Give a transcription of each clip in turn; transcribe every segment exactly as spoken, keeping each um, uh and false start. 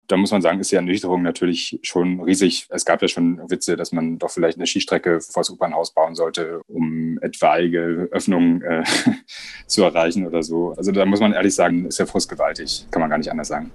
Da muss man sagen, ist die Ernüchterung natürlich schon riesig. Es gab ja schon Witze, dass man doch vielleicht eine Skistrecke vor das Opernhaus bauen sollte, um etwaige Öffnungen äh, zu erreichen oder so. Also da muss man ehrlich sagen, ist der Frust gewaltig. Kann man gar nicht anders sagen.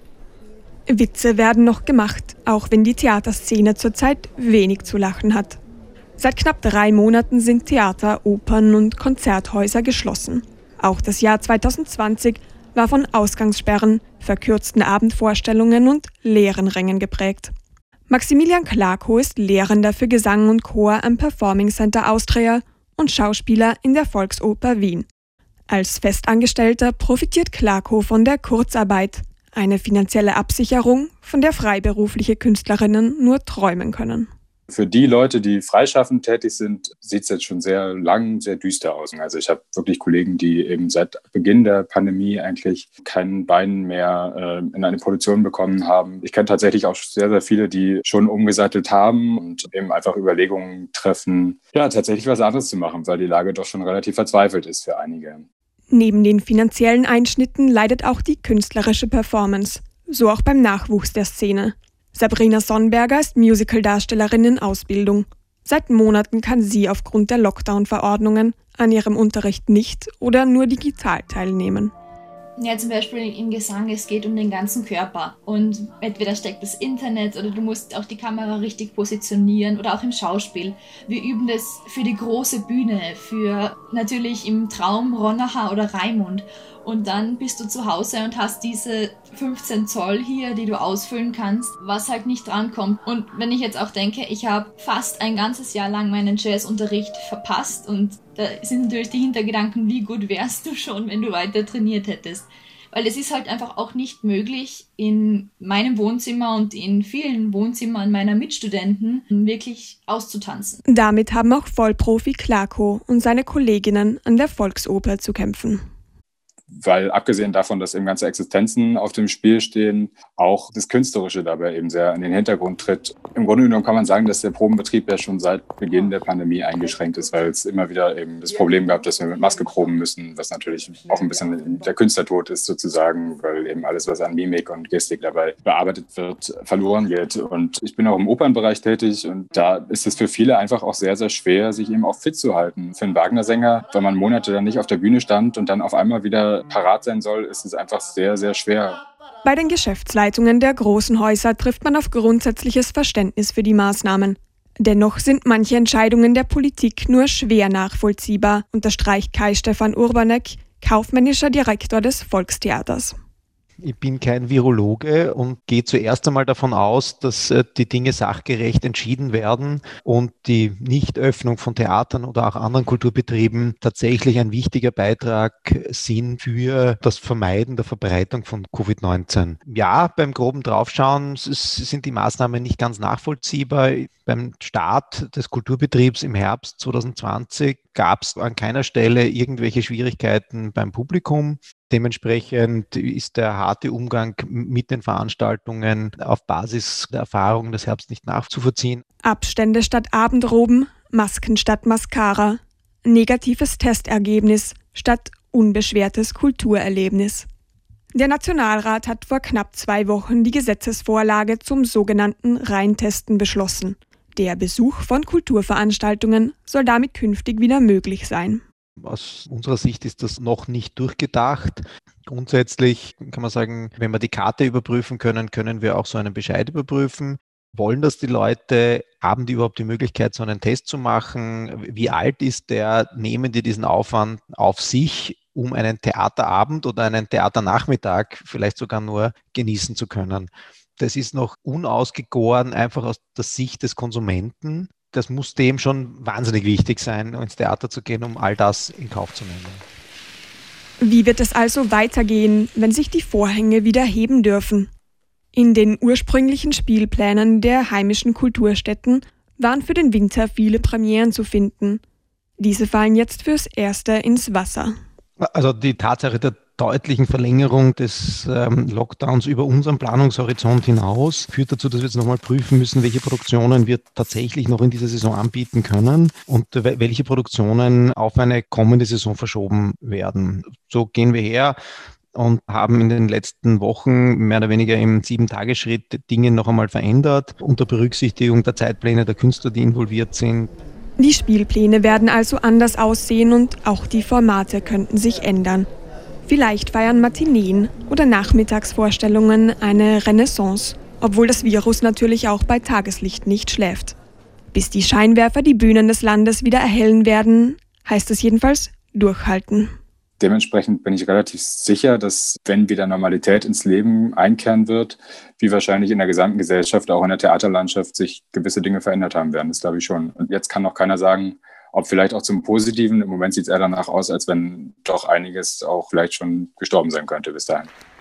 Witze werden noch gemacht, auch wenn die Theaterszene zurzeit wenig zu lachen hat. Seit knapp drei Monaten sind Theater, Opern und Konzerthäuser geschlossen. Auch das Jahr zwanzig zwanzig war von Ausgangssperren, verkürzten Abendvorstellungen und leeren Rängen geprägt. Maximilian Klakow ist Lehrender für Gesang und Chor am Performing Center Austria und Schauspieler in der Volksoper Wien. Als Festangestellter profitiert Klakow von der Kurzarbeit, eine finanzielle Absicherung, von der freiberufliche Künstlerinnen nur träumen können. Für die Leute, die freischaffend tätig sind, sieht es jetzt schon sehr lang, sehr düster aus. Also ich habe wirklich Kollegen, die eben seit Beginn der Pandemie eigentlich kein Bein mehr äh, in eine Produktion bekommen haben. Ich kenne tatsächlich auch sehr, sehr viele, die schon umgesattelt haben und eben einfach Überlegungen treffen, ja, tatsächlich was anderes zu machen, weil die Lage doch schon relativ verzweifelt ist für einige. Neben den finanziellen Einschnitten leidet auch die künstlerische Performance, so auch beim Nachwuchs der Szene. Sabrina Sonnberger ist Musicaldarstellerin in Ausbildung. Seit Monaten kann sie aufgrund der Lockdown-Verordnungen an ihrem Unterricht nicht oder nur digital teilnehmen. Ja, zum Beispiel im Gesang, es geht um den ganzen Körper und entweder steckt das Internet oder du musst auch die Kamera richtig positionieren oder auch im Schauspiel. Wir üben das für die große Bühne, für natürlich im Traum Ronacher oder Raimund und dann bist du zu Hause und hast diese fünfzehn Zoll hier, die du ausfüllen kannst, was halt nicht drankommt. Und wenn ich jetzt auch denke, ich habe fast ein ganzes Jahr lang meinen Jazzunterricht verpasst und da sind natürlich die Hintergedanken, wie gut wärst du schon, wenn du weiter trainiert hättest. Weil es ist halt einfach auch nicht möglich, in meinem Wohnzimmer und in vielen Wohnzimmern meiner Mitstudenten wirklich auszutanzen. Damit haben auch Vollprofi Klakow und seine Kolleginnen an der Volksoper zu kämpfen. Weil abgesehen davon, dass eben ganze Existenzen auf dem Spiel stehen, auch das Künstlerische dabei eben sehr in den Hintergrund tritt. Im Grunde genommen kann man sagen, dass der Probenbetrieb ja schon seit Beginn der Pandemie eingeschränkt ist, weil es immer wieder eben das Problem gab, dass wir mit Maske proben müssen, was natürlich auch ein bisschen der Künstlertod ist sozusagen, weil eben alles, was an Mimik und Gestik dabei bearbeitet wird, verloren geht. Und ich bin auch im Opernbereich tätig und da ist es für viele einfach auch sehr, sehr schwer, sich eben auch fit zu halten. Für einen Wagner-Sänger, wenn man Monate dann nicht auf der Bühne stand und dann auf einmal wieder parat sein soll, ist es einfach sehr, sehr schwer. Bei den Geschäftsleitungen der großen Häuser trifft man auf grundsätzliches Verständnis für die Maßnahmen. Dennoch sind manche Entscheidungen der Politik nur schwer nachvollziehbar, unterstreicht Kai Stefan Urbanek, kaufmännischer Direktor des Volkstheaters. Ich bin kein Virologe und gehe zuerst einmal davon aus, dass äh, die Dinge sachgerecht entschieden werden und die Nichtöffnung von Theatern oder auch anderen Kulturbetrieben tatsächlich ein wichtiger Beitrag sind für das Vermeiden der Verbreitung von Covid neunzehn. Ja, beim groben Draufschauen sind die Maßnahmen nicht ganz nachvollziehbar. Beim Start des Kulturbetriebs im Herbst zwanzig zwanzig gab es an keiner Stelle irgendwelche Schwierigkeiten beim Publikum. Dementsprechend ist der harte Umgang mit den Veranstaltungen auf Basis der Erfahrung des Herbst nicht nachzuvollziehen. Abstände statt Abendroben, Masken statt Mascara, negatives Testergebnis statt unbeschwertes Kulturerlebnis. Der Nationalrat hat vor knapp zwei Wochen die Gesetzesvorlage zum sogenannten Reintesten beschlossen. Der Besuch von Kulturveranstaltungen soll damit künftig wieder möglich sein. Aus unserer Sicht ist das noch nicht durchgedacht. Grundsätzlich kann man sagen, wenn wir die Karte überprüfen können, können wir auch so einen Bescheid überprüfen. Wollen das die Leute? Haben die überhaupt die Möglichkeit, so einen Test zu machen? Wie alt ist der? Nehmen die diesen Aufwand auf sich, um einen Theaterabend oder einen Theaternachmittag vielleicht sogar nur genießen zu können? Das ist noch unausgegoren, einfach aus der Sicht des Konsumenten. Das muss dem schon wahnsinnig wichtig sein, ins Theater zu gehen, um all das in Kauf zu nehmen. Wie wird es also weitergehen, wenn sich die Vorhänge wieder heben dürfen? In den ursprünglichen Spielplänen der heimischen Kulturstätten waren für den Winter viele Premieren zu finden. Diese fallen jetzt fürs Erste ins Wasser. Also die Tatsache der deutlichen Verlängerung des ähm, Lockdowns über unseren Planungshorizont hinaus führt dazu, dass wir jetzt nochmal prüfen müssen, welche Produktionen wir tatsächlich noch in dieser Saison anbieten können und äh, welche Produktionen auf eine kommende Saison verschoben werden. So gehen wir her. und haben in den letzten Wochen mehr oder weniger im Sieben-Tage-Schritt Dinge noch einmal verändert, unter Berücksichtigung der Zeitpläne der Künstler, die involviert sind. Die Spielpläne werden also anders aussehen und auch die Formate könnten sich ändern. Vielleicht feiern Matineen oder Nachmittagsvorstellungen eine Renaissance, obwohl das Virus natürlich auch bei Tageslicht nicht schläft. Bis die Scheinwerfer die Bühnen des Landes wieder erhellen werden, heißt es jedenfalls durchhalten. Dementsprechend bin ich relativ sicher, dass, wenn wieder Normalität ins Leben einkehren wird, wie wahrscheinlich in der gesamten Gesellschaft, auch in der Theaterlandschaft, sich gewisse Dinge verändert haben werden. Das glaube ich schon. Und jetzt kann noch keiner sagen, ob vielleicht auch zum Positiven. Im Moment sieht es eher danach aus, als wenn doch einiges auch vielleicht schon gestorben sein könnte bis dahin.